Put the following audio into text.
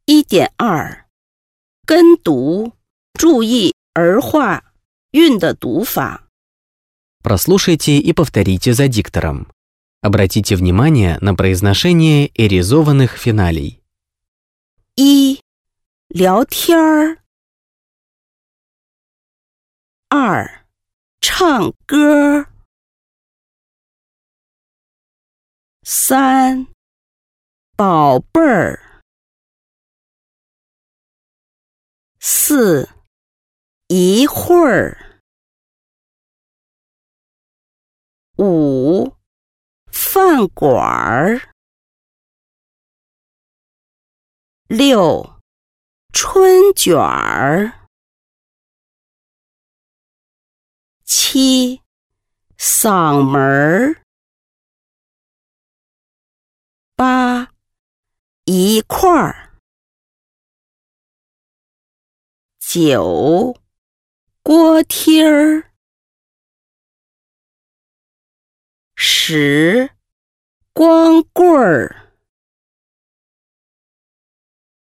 1.2 跟读，注意儿化韵的读法。 Прослушайте и повторите за диктором. Обратите внимание на произношение эризованных финалей. 1. 聊天儿。2. 唱歌。3. 宝贝儿。4. 一会儿。5. 饭馆儿。6. 春卷儿。7. 嗓门儿。8. 一块儿。9. 锅贴儿。10. 光棍儿。